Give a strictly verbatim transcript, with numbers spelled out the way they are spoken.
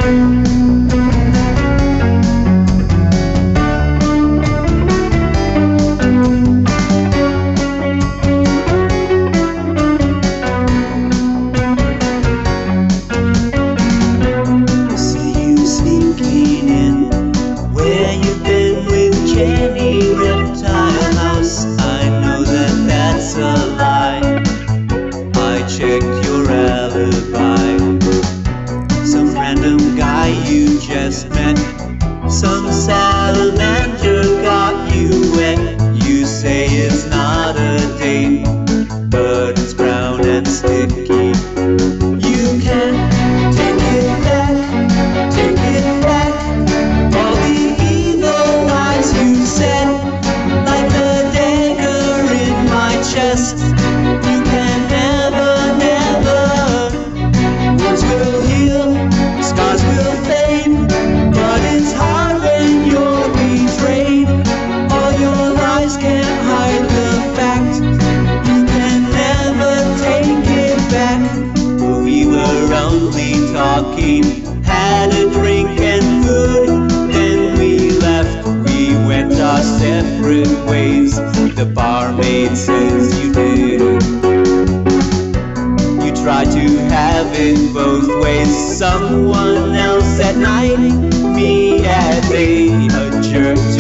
You just met, some salamander got you wet. You say it's not a date, but it's brown and sticky. You can take it back, take it back. All the evil lies you said, like a dagger in my chest. You can never, never. Words will heal, scars will fade, but it's hard when you're betrayed. All your lies can't hide the fact you can never take it back. We were only talking, had a drink and food, then we left, we went our separate ways. The barmaid says you did. You tried to have it both ways. Someone else at night, me at day, a jerk